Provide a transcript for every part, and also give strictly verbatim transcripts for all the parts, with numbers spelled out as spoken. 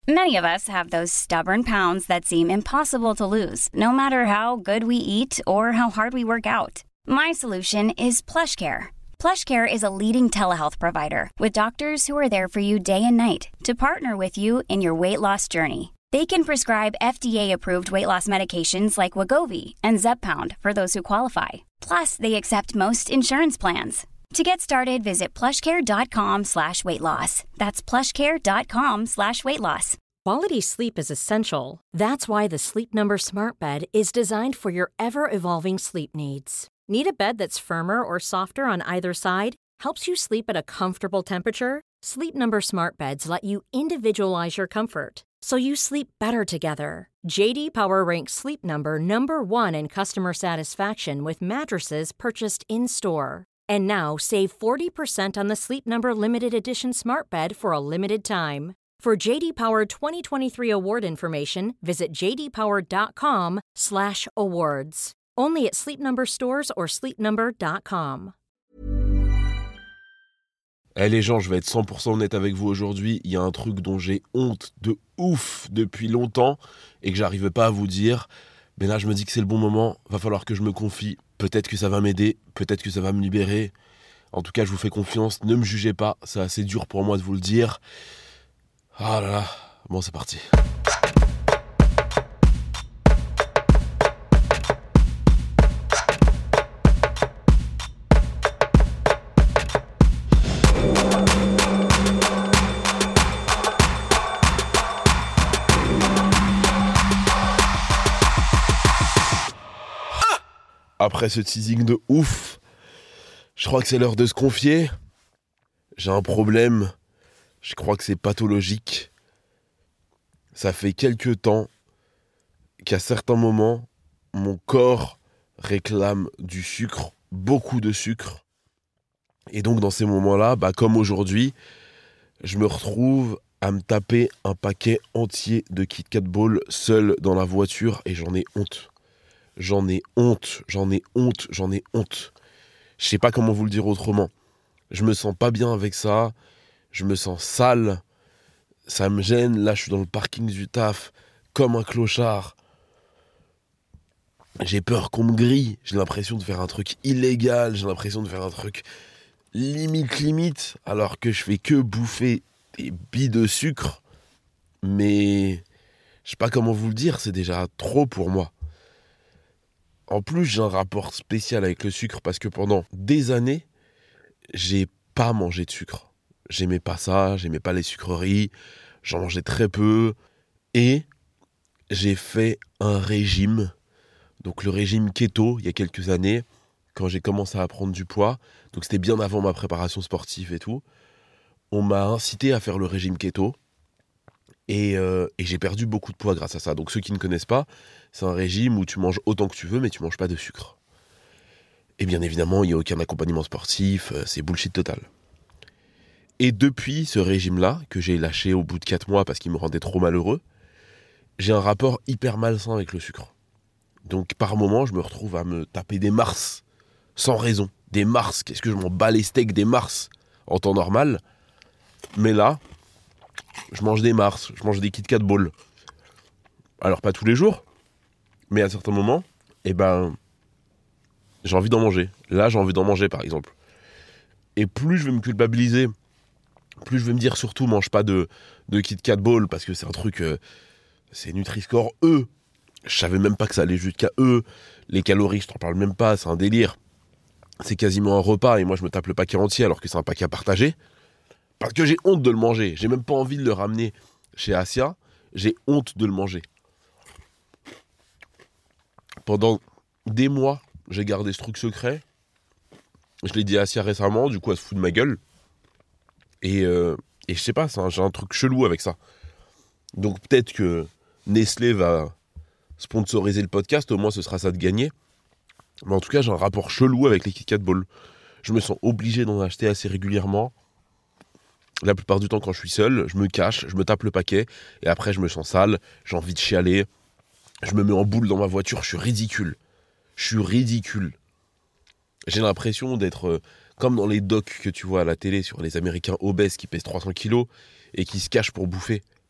Many of us have those stubborn pounds that seem impossible to lose, no matter how good we eat or how hard we work out. My solution is PlushCare. PlushCare is a leading telehealth provider with doctors who are there for you day and night to partner with you in your weight loss journey. They can prescribe F D A-approved weight loss medications like Wegovy and Zepbound for those who qualify. Plus, they accept most insurance plans. To get started, visit plushcare.com slash weight loss. That's plushcare.com slash weight loss. Quality sleep is essential. That's why the Sleep Number Smart Bed is designed for your ever-evolving sleep needs. Need a bed that's firmer or softer on either side? Helps you sleep at a comfortable temperature? Sleep Number Smart Beds let you individualize your comfort, so you sleep better together. J D Power ranks Sleep Number number one in customer satisfaction with mattresses purchased in-store. And now, save forty percent on the Sleep Number Limited Edition Smart Bed for a limited time. For J D Power twenty twenty-three award information, visit jdpower.com slash awards. Only at Sleep Number stores or sleep number dot com. Eh les gens, je vais être cent pour cent honnête avec vous aujourd'hui. Il y a un truc dont j'ai honte de ouf depuis longtemps et que j'arrivais pas à vous dire. Mais là, je me dis que c'est le bon moment. Va falloir que je me confie. Peut-être que ça va m'aider. Peut-être que ça va me libérer. En tout cas, je vous fais confiance. Ne me jugez pas. C'est assez dur pour moi de vous le dire. Ah là là. Bon, c'est parti. Après ce teasing de ouf, je crois que c'est l'heure de se confier. J'ai un problème. Je crois que c'est pathologique. Ça fait quelques temps qu'à certains moments, mon corps réclame du sucre, beaucoup de sucre. Et donc dans ces moments-là, bah, comme aujourd'hui, je me retrouve à me taper un paquet entier de Kit Kat Ball seul dans la voiture et j'en ai honte. J'en ai honte, j'en ai honte, j'en ai honte. Je sais pas comment vous le dire autrement. Je me sens pas bien avec ça. Je me sens sale. Ça me gêne. Là, je suis dans le parking du taf, comme un clochard. J'ai peur qu'on me grille. J'ai l'impression de faire un truc illégal. J'ai l'impression de faire un truc limite, limite. Alors que je fais que bouffer des billes de sucre. Mais je sais pas comment vous le dire. C'est déjà trop pour moi. En plus, j'ai un rapport spécial avec le sucre parce que pendant des années, j'ai pas mangé de sucre. J'aimais pas ça, j'aimais pas les sucreries, j'en mangeais très peu. Et j'ai fait un régime, donc le régime keto, il y a quelques années, quand j'ai commencé à prendre du poids. Donc c'était bien avant ma préparation sportive et tout. On m'a incité à faire le régime keto. Et, euh, et j'ai perdu beaucoup de poids grâce à ça. Donc ceux qui ne connaissent pas, c'est un régime où tu manges autant que tu veux, mais tu manges pas de sucre. Et bien évidemment, il n'y a aucun accompagnement sportif, euh, c'est bullshit total. Et depuis ce régime-là, que j'ai lâché au bout de quatre mois parce qu'il me rendait trop malheureux, j'ai un rapport hyper malsain avec le sucre. Donc par moments, je me retrouve à me taper des Mars, sans raison. Des Mars, qu'est-ce que je m'en bats les steaks des Mars en temps normal. Mais là, je mange des Mars, je mange des Kit Kat Ball. Alors pas tous les jours, mais à certains moments, eh ben, j'ai envie d'en manger. Là, j'ai envie d'en manger, par exemple. Et plus je vais me culpabiliser, plus je vais me dire surtout, mange pas de, de Kit Kat Ball, parce que c'est un truc, euh, c'est Nutri-Score E. Je savais même pas que ça allait jusqu'à E. Les calories, je t'en parle même pas, c'est un délire. C'est quasiment un repas, et moi je me tape le paquet entier, alors que c'est un paquet à partager. Parce que j'ai honte de le manger. J'ai même pas envie de le ramener chez Asia. J'ai honte de le manger. Pendant des mois, j'ai gardé ce truc secret. Je l'ai dit à Asia récemment, du coup elle se fout de ma gueule. Et, euh, et je sais pas, un, j'ai un truc chelou avec ça. Donc peut-être que Nestlé va sponsoriser le podcast, au moins ce sera ça de gagner. Mais en tout cas, j'ai un rapport chelou avec les Kit Kat Ball. Je me sens obligé d'en acheter assez régulièrement. La plupart du temps, quand je suis seul, je me cache, je me tape le paquet, et après je me sens sale, j'ai envie de chialer, je me mets en boule dans ma voiture, je suis ridicule. Je suis ridicule. J'ai l'impression d'être euh, comme dans les docs que tu vois à la télé sur les Américains obèses qui pèsent trois cents kilos et qui se cachent pour bouffer.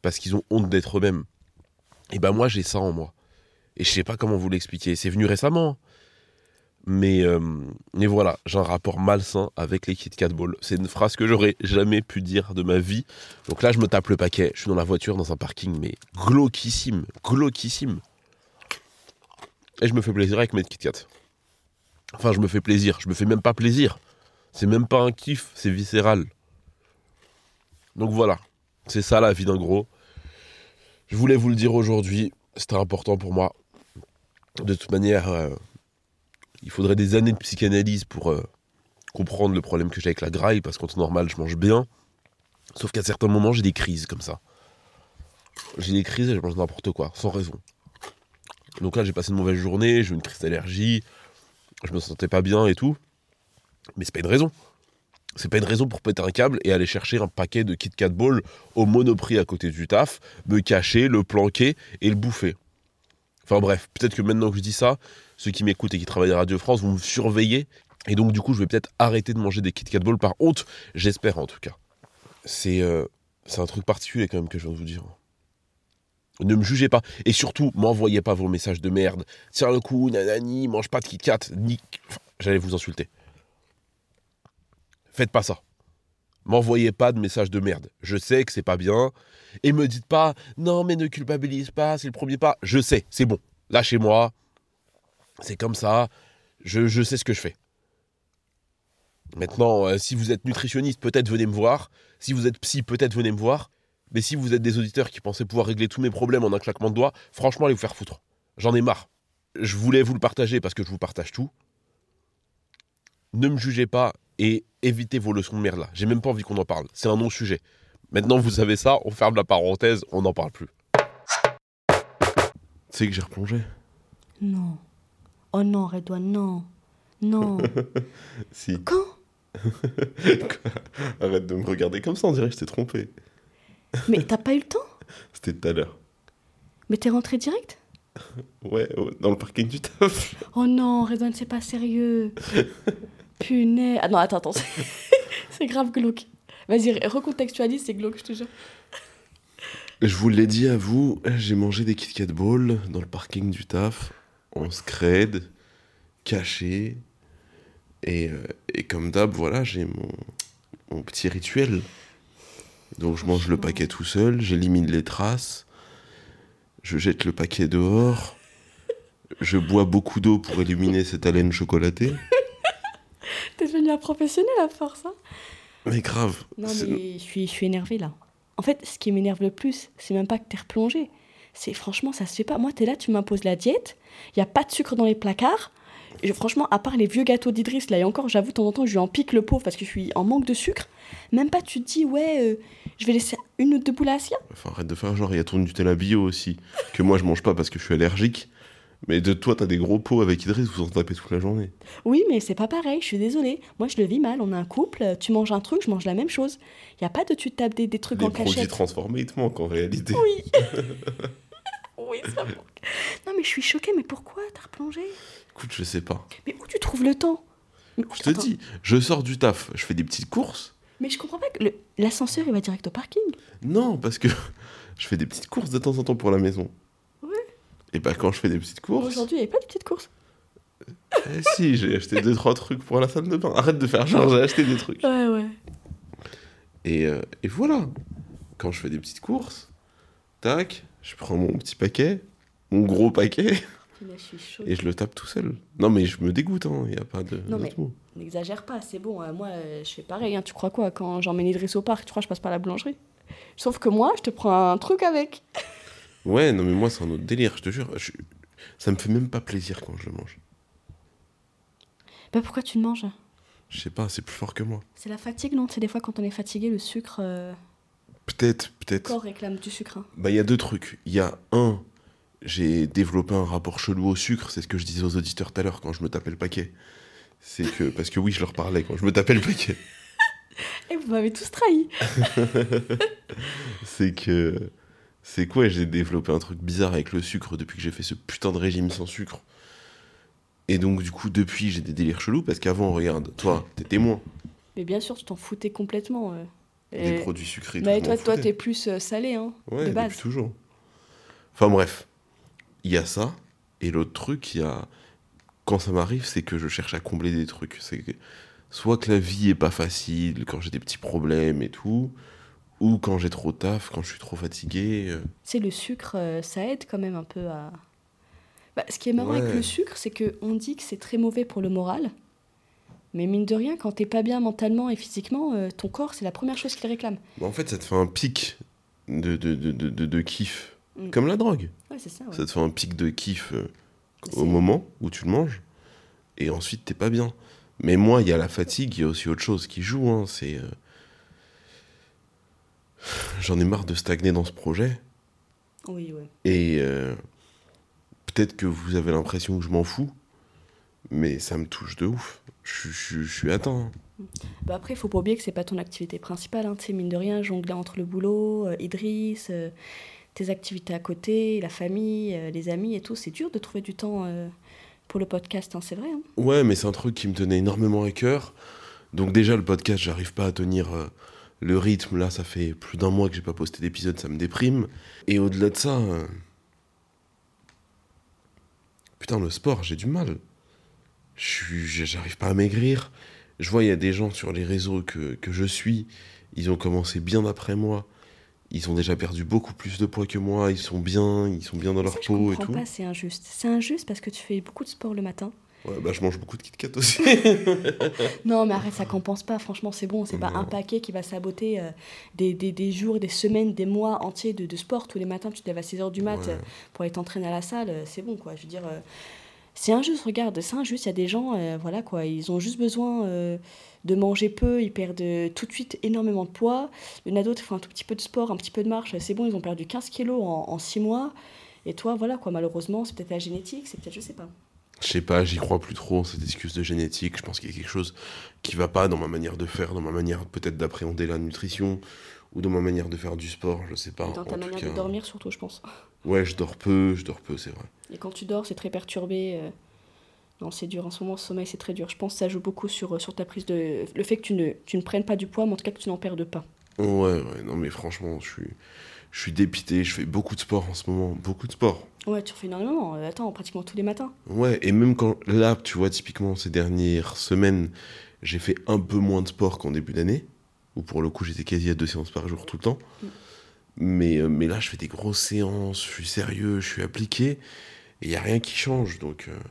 parce qu'ils ont honte d'être eux-mêmes. Et ben moi, j'ai ça en moi. Et je sais pas comment vous l'expliquer. C'est venu récemment. Mais, euh, mais voilà, j'ai un rapport malsain avec les Kit Kat Balls. C'est une phrase que j'aurais jamais pu dire de ma vie. Donc là, je me tape le paquet. Je suis dans la voiture, dans un parking, mais glauquissime, glauquissime. Et je me fais plaisir avec mes Kit Kat. Enfin, je me fais plaisir. Je me fais même pas plaisir. C'est même pas un kiff, c'est viscéral. Donc voilà, c'est ça la vie d'un gros. Je voulais vous le dire aujourd'hui. C'était important pour moi. De toute manière... Euh, Il faudrait des années de psychanalyse pour euh, comprendre le problème que j'ai avec la graille, parce qu'en temps normal, je mange bien. Sauf qu'à certains moments, j'ai des crises comme ça. J'ai des crises et je mange n'importe quoi, sans raison. Donc là, j'ai passé une mauvaise journée, j'ai eu une crise d'allergie, je me sentais pas bien et tout. Mais c'est pas une raison. C'est pas une raison pour péter un câble et aller chercher un paquet de Kit Kat Balls au Monoprix à côté du taf, me cacher, le planquer et le bouffer. Enfin bref, peut-être que maintenant que je dis ça, ceux qui m'écoutent et qui travaillent à Radio France vont me surveiller. Et donc du coup, je vais peut-être arrêter de manger des Kit Kat Balls par honte. J'espère en tout cas. C'est, euh, c'est un truc particulier quand même que je viens de vous dire. Ne me jugez pas. Et surtout, m'envoyez pas vos messages de merde. Tiens le coup, nanani, mange pas de Kit Kat. Ni... Enfin, j'allais vous insulter. Faites pas ça. M'envoyez pas de messages de merde. Je sais que c'est pas bien. Et me dites pas, non mais ne culpabilise pas, c'est le premier pas. Je sais, c'est bon. Lâchez-moi. C'est comme ça. Je, je sais ce que je fais. Maintenant, euh, si vous êtes nutritionniste, peut-être venez me voir. Si vous êtes psy, peut-être venez me voir. Mais si vous êtes des auditeurs qui pensaient pouvoir régler tous mes problèmes en un claquement de doigts, franchement, allez vous faire foutre. J'en ai marre. Je voulais vous le partager parce que je vous partage tout. Ne me jugez pas et évitez vos leçons de merde là. J'ai même pas envie qu'on en parle. C'est un non-sujet. Maintenant, vous savez ça, on ferme la parenthèse, on n'en parle plus. Tu sais que j'ai replongé. Non. Oh non, Redouane, non. Non. Si. Quand? Arrête de me regarder comme ça, on dirait que je t'ai trompé. Mais t'as pas eu le temps? C'était tout à l'heure. Mais t'es rentré direct? Ouais, dans le parking du taf. Oh non, Redouane, c'est pas sérieux. Punaise. Ah non, attends, attends. C'est grave glauque. Vas-y, recontextualise, c'est glauque, je te jure. Je vous l'ai dit à vous, j'ai mangé des Kit Kat Balls dans le parking du taf, en scred, caché. Et, euh, et comme d'hab, voilà, j'ai mon, mon petit rituel. Donc je mange le paquet tout seul, j'élimine les traces, je jette le paquet dehors, je bois beaucoup d'eau pour éliminer cette haleine chocolatée. T'es devenu un professionnel à force, hein? Mais grave. Non, c'est... mais je suis, je suis énervée, là. En fait, ce qui m'énerve le plus, c'est même pas que t'es replongé. C'est franchement, ça se fait pas. Moi, t'es là, tu m'imposes la diète, il y a pas de sucre dans les placards. Et je, franchement, à part les vieux gâteaux d'Idriss, là, et encore, j'avoue, de temps en temps, je lui en pique le pauvre parce que je suis en manque de sucre. Même pas, tu te dis, ouais, euh, je vais laisser une ou deux boules à Asia. Enfin, arrête de faire genre, il y a ton Nutella bio aussi, que moi je mange pas parce que je suis allergique. Mais de toi, t'as des gros pots avec Idriss, vous en tapez toute la journée. Oui, mais c'est pas pareil, je suis désolée. Moi, je le vis mal, on a un couple, tu manges un truc, je mange la même chose. Y a pas de tu te tapes des, des trucs Les en produits cachette. transformés, ils te manquent en réalité. Oui. Oui, ça manque. Non, mais je suis choquée, mais pourquoi t'as replongé? Écoute, je sais pas. Mais où tu trouves le temps? Mais, Je te attends, dis, je sors du taf, je fais des petites courses. Mais je comprends pas que le- l'ascenseur, il va direct au parking. Non, parce que je fais des petites courses de temps en temps pour la maison. Ouais. Et bah quand je fais des petites courses... Aujourd'hui, il n'y avait pas de petites courses. Eh si, j'ai acheté deux trois trucs pour la salle de bain. Arrête de faire genre, j'ai acheté des trucs. Ouais, ouais. Et, euh, et voilà. Quand je fais des petites courses, tac, je prends mon petit paquet, mon gros paquet, Là, je suis chaude. et je le tape tout seul. Non mais je me dégoûte, hein, y a pas de... Non, mais- d'autre mot. N'exagère pas, c'est bon. euh, moi, euh, je fais pareil. Hein. Tu crois quoi? Quand j'emmène Idriss au parc, tu crois que je passe par la boulangerie? Sauf que moi, je te prends un truc avec. Ouais, non mais moi c'est un autre délire, je te jure. Je- Ça me fait même pas plaisir quand je le mange. Bah, pourquoi tu le manges? Je sais pas, c'est plus fort que moi. C'est la fatigue, non? C'est des fois quand on est fatigué, le sucre, euh, Peut-être, le peut-être. corps réclame du sucre. Hein. Bah, il y a deux trucs. Il y a un, j'ai développé un rapport chelou au sucre, c'est ce que je disais aux auditeurs tout à l'heure quand je me tapais le paquet. C'est que, parce que oui, je leur parlais quand je me tapais le paquet. Et vous m'avez tous trahi. C'est que, c'est quoi, j'ai développé un truc bizarre avec le sucre depuis que j'ai fait ce putain de régime sans sucre. Et donc, du coup, depuis, j'ai des délires chelous parce qu'avant, regarde, toi, t'es témoin. Mais bien sûr, tu t'en foutais complètement. euh. des Et- produits sucrés. tout, Mais je toi, m'en toi, foutais. t'es plus euh, salé, hein, Ouais, de base. depuis toujours. Enfin bref, il y a ça. Et l'autre truc, il y a... Quand ça m'arrive, c'est que je cherche à combler des trucs. C'est que soit que la vie est pas facile, quand j'ai des petits problèmes et tout, ou quand j'ai trop taf, quand je suis trop fatigué. euh. Tu sais, le sucre, euh, ça aide quand même un peu à... Bah, ce qui est marrant Ouais. avec le sucre, c'est qu'on dit que c'est très mauvais pour le moral. Mais mine de rien, quand t'es pas bien mentalement et physiquement, euh, ton corps, c'est la première chose qu'il réclame. Bah, en fait, ça te fait un pic de, de, de, de, de- de kiff. Mm. Comme la drogue. Ouais, c'est ça, ouais. Ça te fait un pic de kiff euh, C'est- au moment où tu le manges. Et ensuite, t'es pas bien. Mais moi, il y a la fatigue, il y a aussi autre chose qui joue. Hein, c'est... euh, J'en ai marre de stagner dans ce projet. Oui, ouais. Et euh, peut-être que vous avez l'impression que je m'en fous. Mais ça me touche de ouf. Je, je, je suis atteint. hein. Bah après, il faut pas oublier que c'est pas ton activité principale. Hein. Tu sais, mine de rien, jongler entre le boulot, euh, Idriss, euh, tes activités à côté, la famille, euh, les amis et tout. C'est dur de trouver du temps euh, pour le podcast, hein, c'est vrai. Hein. Ouais, mais c'est un truc qui me tenait énormément à cœur. Donc déjà, le podcast, j'arrive pas à tenir euh, le rythme. Là, ça fait plus d'un mois que j'ai pas posté d'épisode, ça me déprime. Et au-delà de ça... euh, Putain, le sport, j'ai du mal. Je suis- J'arrive pas à maigrir. Je vois, il y a des gens sur les réseaux que, que je suis. Ils ont commencé bien après moi. Ils ont déjà perdu beaucoup plus de poids que moi. Ils sont bien, ils sont bien dans Mais leur ça, je peau et comprends tout. pas, c'est injuste. C'est injuste parce que tu fais beaucoup de sport le matin. Ouais, bah, je mange beaucoup de Kit Kat aussi. Non, mais arrête, ça compense pas. Franchement, c'est bon. C'est pas Non. un paquet qui va saboter euh, des, des, des jours, des semaines, des mois entiers de, de sport. Tous les matins, tu te lèves à six heures du mat Ouais. euh, pour aller t'entraîner à la salle. euh, C'est bon, quoi. Je veux dire, euh, c'est injuste. Regarde, c'est injuste. Il y a des gens, euh, voilà, quoi. Ils ont juste besoin euh, de manger peu. Ils perdent euh, tout de suite énormément de poids. Il y en a d'autres qui font un tout petit peu de sport, un petit peu de marche. C'est bon, ils ont perdu quinze kilos en, en six mois. Et toi, voilà, quoi. Malheureusement, c'est peut-être la génétique, c'est peut-être, je sais pas. Je sais pas, j'y crois plus trop, cette excuse de génétique. Je pense qu'il y a quelque chose qui va pas dans ma manière de faire, dans ma manière peut-être d'appréhender la nutrition, ou dans ma manière de faire du sport, je sais pas. Et dans En ta tout manière cas, de dormir, surtout, je pense. Ouais, je dors peu, je dors peu, c'est vrai. Et quand tu dors, c'est très perturbé. euh, Non, c'est dur. En ce moment, le sommeil, c'est très dur. Je pense que ça joue beaucoup sur, euh, sur ta prise de... Le fait que tu ne, tu ne prennes pas du poids, mais en tout cas que tu n'en perdes pas. Ouais, ouais, non mais franchement, je suis, je suis dépité, je fais beaucoup de sport en ce moment, beaucoup de sport. Ouais, tu refais énormément. Euh, Attends, pratiquement tous les matins. Ouais, et même quand, là, tu vois, typiquement, ces dernières semaines, j'ai fait un peu moins de sport qu'en début d'année, où pour le coup, j'étais quasi à deux séances par jour tout le temps. Mm. Mais, euh, mais là, je fais des grosses séances, je suis sérieux, je suis appliqué, et il n'y a rien qui change, donc... euh,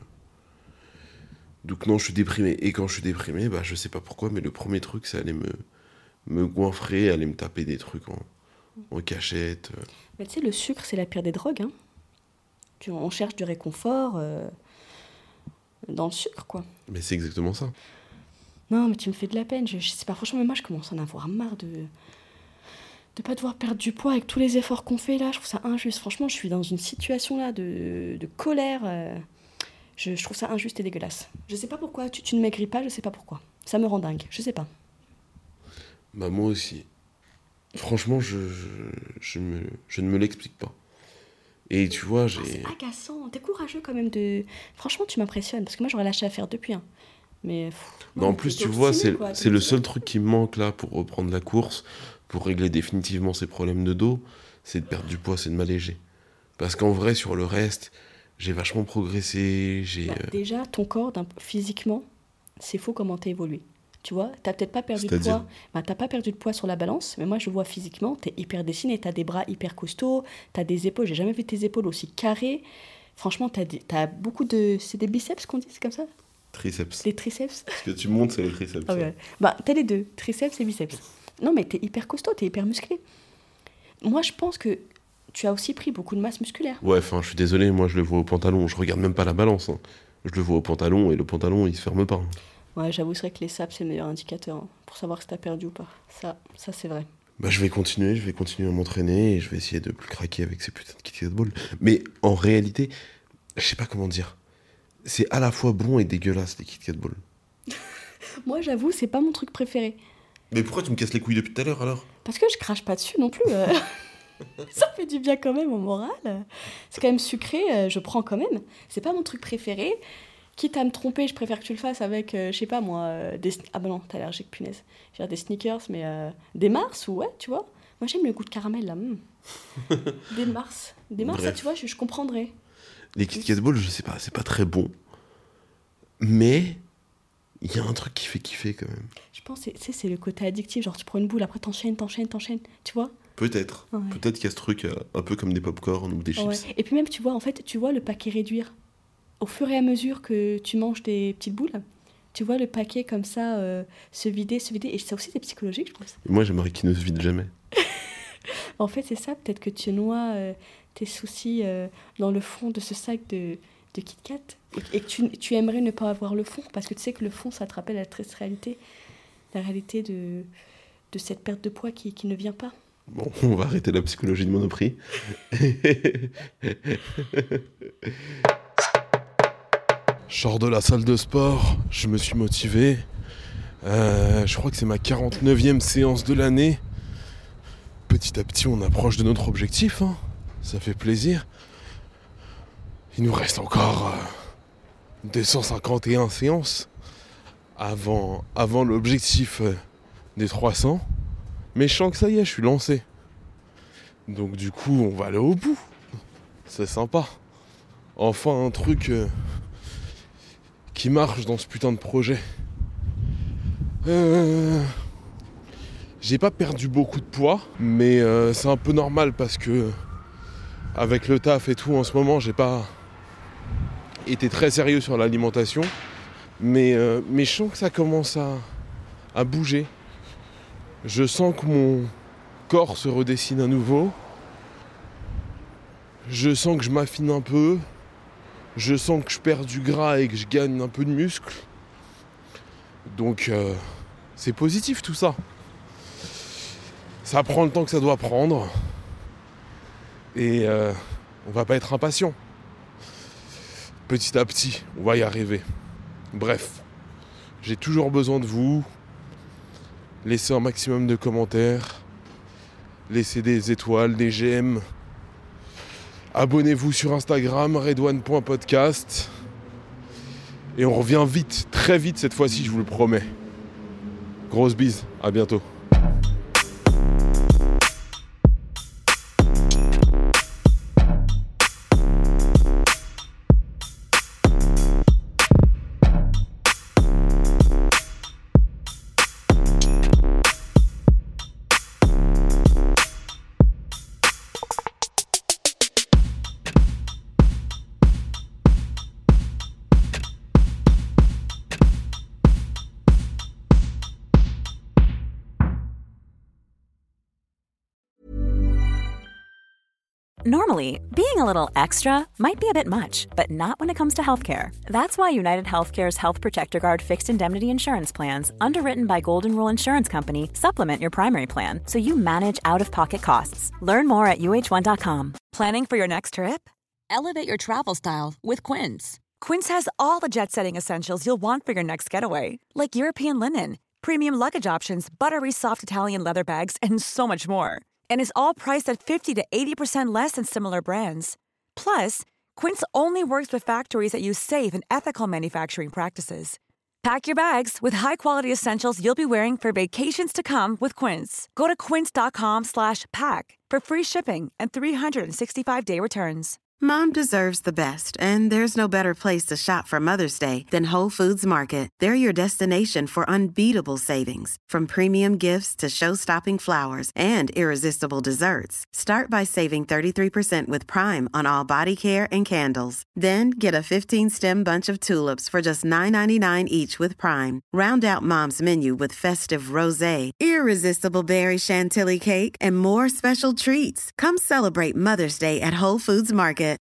Donc non, je suis déprimé. Et quand je suis déprimé, bah, je sais pas pourquoi, mais le premier truc, c'est aller me, me goinfrer, aller me taper des trucs en, en cachette. euh. Mais tu sais, le sucre, c'est la pire des drogues. Hein. Tu, on cherche du réconfort euh, dans le sucre, quoi. Mais c'est exactement ça. Non, mais tu me fais de la peine. Je, je sais pas, franchement, mais moi, je commence à en avoir marre de de pas devoir perdre du poids avec tous les efforts qu'on fait là. Je trouve ça injuste. Franchement, je suis dans une situation là de, de colère. euh, je, je trouve ça injuste et dégueulasse. Je sais pas pourquoi. Tu, tu ne maigris pas, je sais pas pourquoi. Ça me rend dingue. Je sais pas. Bah moi aussi. Franchement, je, je, je, me, je ne me l'explique pas. Et tu vois, Ah, j'ai... c'est agaçant. T'es courageux quand même de. Franchement, tu m'impressionnes parce que moi, j'aurais lâché à faire depuis. Hein. Mais. pff, Bah, non, en mais plus, t'es tu vois, obstiné, c'est quoi. c'est T'es le obstiné. seul truc qui me manque là pour reprendre la course, pour régler définitivement ces problèmes de dos, c'est de perdre du poids, c'est de m'alléger. Parce qu'en vrai, sur le reste, j'ai vachement progressé, j'ai... Bah, euh, déjà, ton corps, d'un- physiquement, c'est faux comment t'as évolué. Tu vois, t'as peut-être pas perdu de C'est-à-dire poids. Bah, t'as pas perdu de poids sur la balance, mais moi, je vois physiquement, t'es hyper dessiné. T'as des bras hyper costauds, t'as des épaules. J'ai jamais vu tes épaules aussi carrées. Franchement, t'as, des- t'as beaucoup de. C'est des biceps qu'on dit, c'est comme ça? Triceps. Des triceps? Ce que tu montes, c'est les triceps. Ah ça. ouais. Bah, t'as les deux, triceps et biceps. Non, mais t'es hyper costaud, t'es hyper musclé. Moi, je pense que tu as aussi pris beaucoup de masse musculaire. Ouais, enfin, je suis désolé, moi je le vois au pantalon, je regarde même pas la balance. hein. Je le vois au pantalon et le pantalon il se ferme pas. hein. Ouais, j'avoue, c'est vrai que les saps, c'est le meilleur indicateur hein, pour savoir si t'as perdu ou pas. Ça, ça c'est vrai. Bah, je vais continuer, je vais continuer à m'entraîner et je vais essayer de plus craquer avec ces putains de Kit Kat Ball. Mais en réalité, je sais pas comment dire. C'est à la fois bon et dégueulasse les Kit Kat Ball. Moi, j'avoue, c'est pas mon truc préféré. Mais pourquoi tu me casses les couilles depuis tout à l'heure alors? Parce que je crache pas dessus non plus. euh. Ça fait du bien quand même au moral. C'est quand même sucré, euh, je prends quand même. C'est pas mon truc préféré. quitte à me tromper, je préfère que tu le fasses avec, euh, je sais pas moi, euh, des... Ah bah non, t'es allergique, punaise. Je veux dire des sneakers, mais euh, des Mars, ou ouais, tu vois. Moi, j'aime le goût de caramel, là. Mm. Des Mars. Des Mars, ça, tu vois, je, je comprendrais. Les Kit Kat Balls, je sais pas, c'est pas très bon. Mais il y a un truc qui fait kiffer quand même. Je pense, tu sais, c'est le côté addictif. Genre, tu prends une boule, après t'enchaînes, t'enchaînes, t'enchaînes. Tu vois? Peut-être. Ouais. Peut-être qu'il y a ce truc euh, un peu comme des pop-corn ou des chips. Ouais. Et puis même, tu vois, en fait, tu vois le paquet réduire. Au fur et à mesure que tu manges des petites boules, tu vois le paquet comme ça euh, se vider, se vider. Et ça aussi, c'est psychologique, je pense. Et moi, j'aimerais qu'il ne se vide jamais. En fait, c'est ça. Peut-être que tu noies euh, tes soucis euh, dans le fond de ce sac de, de Kit Kat. Et, et que tu, tu aimerais ne pas avoir le fond. Parce que tu sais que le fond, ça te rappelle la triste réalité. La réalité de, de cette perte de poids qui, qui ne vient pas. Bon, on va arrêter la psychologie de Monoprix. Je sors de la salle de sport, je me suis motivé. Euh, je crois que c'est ma quarante-neuvième séance de l'année. Petit à petit, on approche de notre objectif. Hein. Ça fait plaisir. Il nous reste encore euh, deux cent cinquante et un séances avant, avant l'objectif euh, des trois cents. Mais je sens que ça y est, je suis lancé. Donc du coup, on va aller au bout. C'est sympa. Enfin, un truc euh, qui marche dans ce putain de projet. Euh... J'ai pas perdu beaucoup de poids, mais euh, c'est un peu normal parce que avec le taf et tout, en ce moment, j'ai pas été très sérieux sur l'alimentation. Mais, euh, mais je sens que ça commence à, à bouger. Je sens que mon corps se redessine à nouveau. Je sens que je m'affine un peu. Je sens que je perds du gras et que je gagne un peu de muscle. Donc euh, c'est positif tout ça. Ça prend le temps que ça doit prendre. Et euh, on va pas être impatient. Petit à petit, on va y arriver. Bref, j'ai toujours besoin de vous. Laissez un maximum de commentaires. Laissez des étoiles, des j'aime. Abonnez-vous sur Instagram, redouane point podcast. Et on revient vite, très vite cette fois-ci, je vous le promets. Grosse bise, à bientôt. Normally, being a little extra might be a bit much, but not when it comes to healthcare. That's why United Healthcare's Health Protector Guard fixed indemnity insurance plans, underwritten by Golden Rule Insurance Company, supplement your primary plan so you manage out-of-pocket costs. Learn more at U H one dot com. Planning for your next trip? Elevate your travel style with Quince. Quince has all the jet-setting essentials you'll want for your next getaway, like European linen, premium luggage options, buttery soft Italian leather bags, and so much more. And is all priced at fifty to eighty percent less than similar brands. Plus, Quince only works with factories that use safe and ethical manufacturing practices. Pack your bags with high-quality essentials you'll be wearing for vacations to come with Quince. Go to quince dot com slash pack for free shipping and three sixty-five day returns. Mom deserves the best, and there's no better place to shop for Mother's Day than Whole Foods Market. They're your destination for unbeatable savings, from premium gifts to show-stopping flowers and irresistible desserts. Start by saving thirty-three percent with Prime on all body care and candles. Then get a fifteen-stem bunch of tulips for just nine ninety-nine each with Prime. Round out Mom's menu with festive rosé, irresistible berry chantilly cake, and more special treats. Come celebrate Mother's Day at Whole Foods Market.